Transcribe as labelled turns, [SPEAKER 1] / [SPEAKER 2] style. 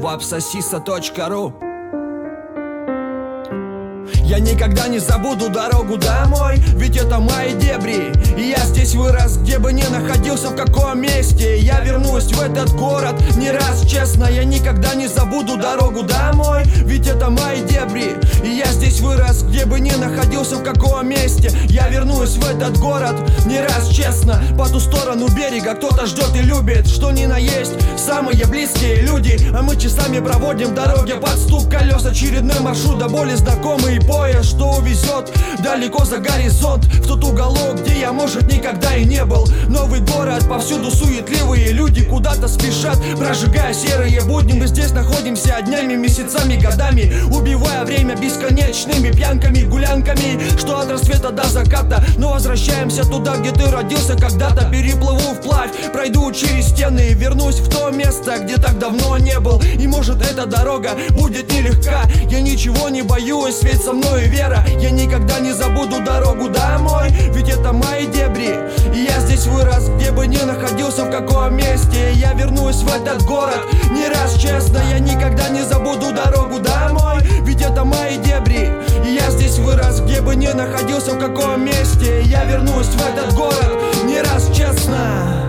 [SPEAKER 1] www.papsasisa.ru. Я никогда не забуду дорогу домой, ведь это мои дебри. И я здесь вырос, где бы ни находился, в каком месте. Я вернусь в этот город не раз, честно. Я никогда не забуду дорогу домой, ведь это мои дебри. И я здесь вырос, где бы ни находился, в каком месте. Я вернусь в этот город не раз, честно. По ту сторону берега кто-то ждет и любит, что ни на есть самые близкие люди. А мы часами проводим в дороге под стук колес. Очередной маршрут до боли знакомый поезд, что увезет далеко за горизонт, в тот уголок, где я, может, никогда и не был. Новый город, повсюду суетливые люди куда-то спешат, прожигая серые будни. Мы здесь находимся днями, месяцами, годами, убивая время бесконечными пьянками, гулянками, что от рассвета до заката. Но возвращаемся туда, где ты родился когда-то. Переплыву вплавь, пройду через стены и вернусь в то место, где так давно не был. И может эта дорога будет нелегка, я ничего не боюсь, ведь со мной вера. Я никогда не забуду дорогу домой, ведь это мои дебри. И я здесь вырос, где бы ни находился, в каком месте. Я вернусь в этот город не раз, честно. Я никогда не забуду дорогу домой, ведь это мои дебри. И я здесь вырос, где бы ни находился, в каком месте. Я вернусь в этот город не раз, честно.